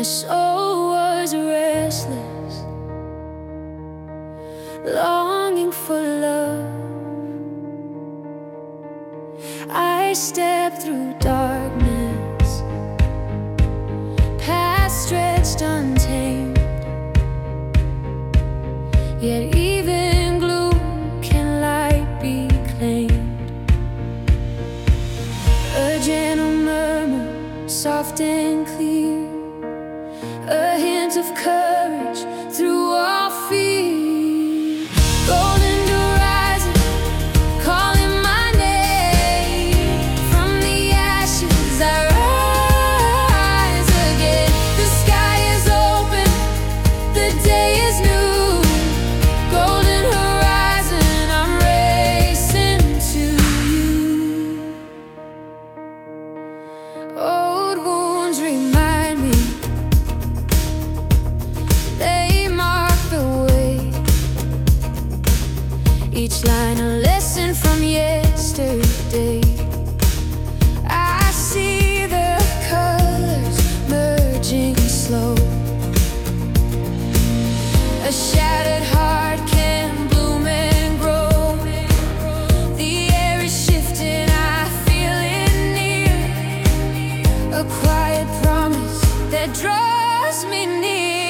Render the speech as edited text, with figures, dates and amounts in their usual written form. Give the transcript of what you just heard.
My soul was restless, longing for love. I stepped through darkness, paths stretched untamed. Yet even gloom can light be claimed. A gentle murmur, soft and clear, a hint of courage through all fear. Golden horizon calling my name. From the ashes I rise again. The sky is open, the day is new. Golden horizon, I'm racing to you. Old wounds remind me, each line a lesson from yesterday. I see the colors merging slow. A shattered heart can bloom and grow. The air is shifting, I feel it near. A quiet promise that draws me near.